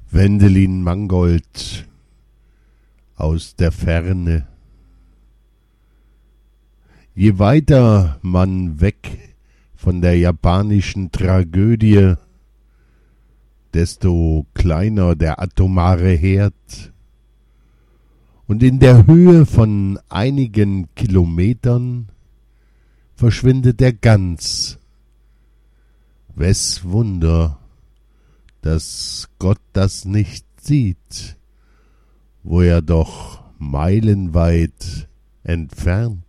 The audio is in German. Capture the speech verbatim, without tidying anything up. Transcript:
Wendelin Mangold aus der Ferne. Je weiter man weg von der japanischen Tragödie, desto kleiner der atomare Herd. Und in der Höhe von einigen Kilometern verschwindet er ganz. Wes Wunder, dass Gott das nicht sieht, wo er doch meilenweit entfernt